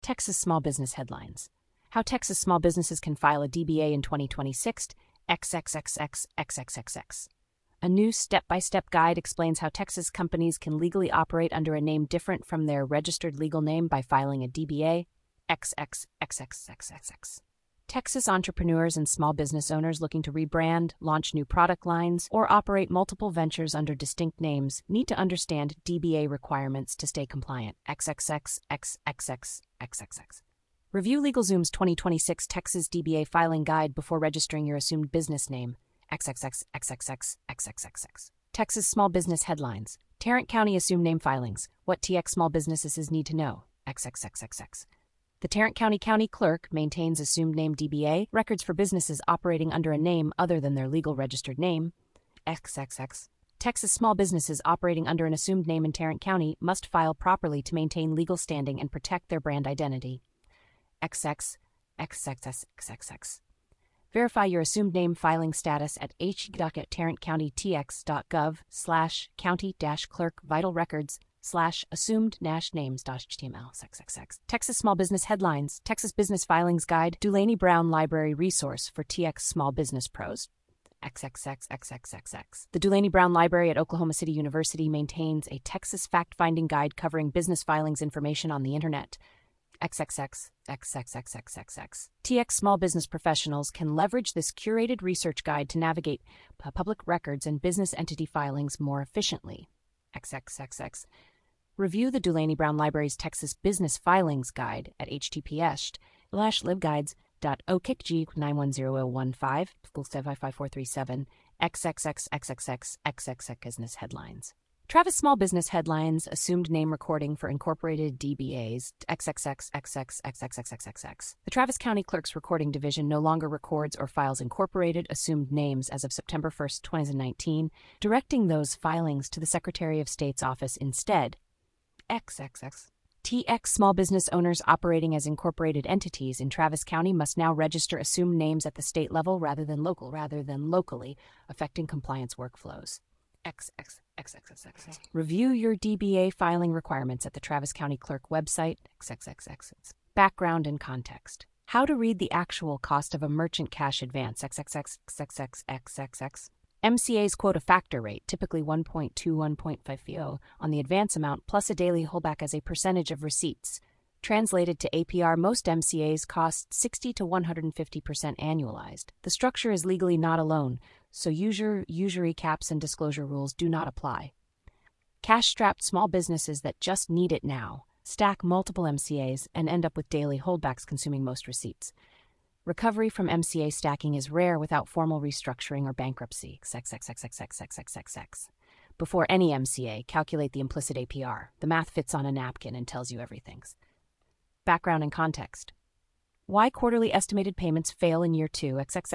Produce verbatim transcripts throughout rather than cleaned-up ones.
Texas Small Business Headlines. How Texas small businesses can file a D B A in twenty twenty-six. XXXXXXXX. A new step-by-step guide explains how Texas companies can legally operate under a name different from their registered legal name by filing a D B A. XXXXXXX. Texas entrepreneurs and small business owners looking to rebrand, launch new product lines, or operate multiple ventures under distinct names need to understand D B A requirements to stay compliant. XXXXXXXX. Review LegalZoom's twenty twenty-six Texas D B A filing guide before registering your assumed business name. XXXXXXXX. Texas Small Business Headlines. Tarrant County Assumed Name Filings. What T X small businesses need to know. XXXXX. The Tarrant County County Clerk maintains assumed name D B A records for businesses operating under a name other than their legal registered name. X X X. Texas small businesses operating under an assumed name in Tarrant County must file properly to maintain legal standing and protect their brand identity. X X X X X X X. Verify your assumed name filing status at h.tarrantcountytx.gov slash county dash clerk vital records slash assumed dash names dash html. Texas Small Business Headlines. Texas Business Filings Guide. Dulaney Brown Library Resource for T X Small Business Pros. XXXXXXX. The Dulaney Brown Library at Oklahoma City University maintains a Texas fact-finding guide covering business filings information on the Internet. XXXXXXXXX. T X small business professionals can leverage this curated research guide to navigate p- public records and business entity filings more efficiently. XXXX. Review the Dulaney Brown Library's Texas Business Filings Guide at https slash libguides.okicg nine one zero zero one five five four three seven XXXXXXXXX Business Headlines. Travis Small Business Headlines Assumed Name Recording for Incorporated D B As. XXXXXXXXXX. The Travis County Clerk's Recording Division no longer records or files incorporated assumed names as of September first, twenty nineteen, directing those filings to the Secretary of State's office instead. X X X. T X small business owners operating as incorporated entities in Travis County must now register assumed names at the state level rather than local, rather than locally, affecting compliance workflows. X X X X X X. Review your D B A filing requirements at the Travis County Clerk website. X X X X. Background and context. How to read the actual cost of a merchant cash advance. X X X X X X X X. M C A's quota factor rate, typically one point two one point five zero on the advance amount plus a daily holdback as a percentage of receipts. Translated to A P R, most M C As cost sixty to one hundred fifty percent annualized. The structure is legally not a loan, so usury, usury caps and disclosure rules do not apply. Cash-strapped small businesses that just need it now stack multiple M C As and end up with daily holdbacks consuming most receipts. Recovery from M C A stacking is rare without formal restructuring or bankruptcy. XXXXXXXX. Before any M C A, calculate the implicit A P R. The math fits on a napkin and tells you everything. Background and context. Why quarterly estimated payments fail in year two.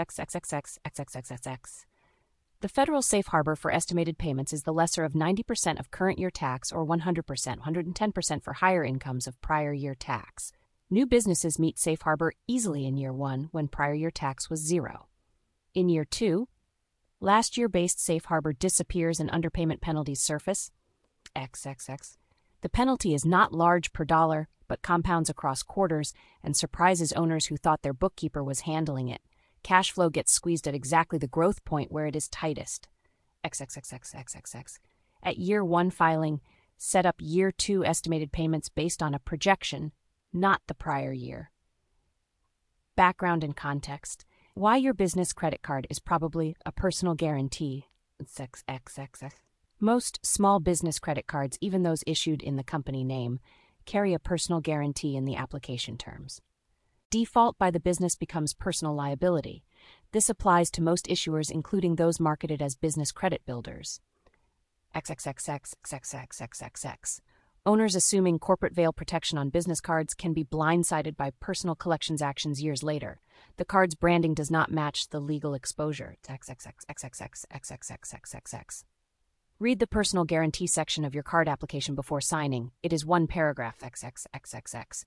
XXXXXXXXXX. The federal safe harbor for estimated payments is the lesser of ninety percent of current year tax or one hundred percent, one hundred ten percent for higher incomes of prior year tax. New businesses meet safe harbor easily in year one when prior year tax was zero. In year two, last year-based safe harbor disappears and underpayment penalties surface. X X X. The penalty is not large per dollar, but compounds across quarters and surprises owners who thought their bookkeeper was handling it. Cash flow gets squeezed at exactly the growth point where it is tightest. XXXXXXX. At year one filing, set up year two estimated payments based on a projection, not the prior year. Background and context. Why your business credit card is probably a personal guarantee. XXXX. Most small business credit cards, even those issued in the company name, carry a personal guarantee in the application terms. Default by the business becomes personal liability. This applies to most issuers, including those marketed as business credit builders. XXXXXXXXX. Owners assuming corporate veil protection on business cards can be blindsided by personal collections actions years later. The card's branding does not match the legal exposure. XXXXXXXXXXX. Read the personal guarantee section of your card application before signing. It is one paragraph. XXXXX.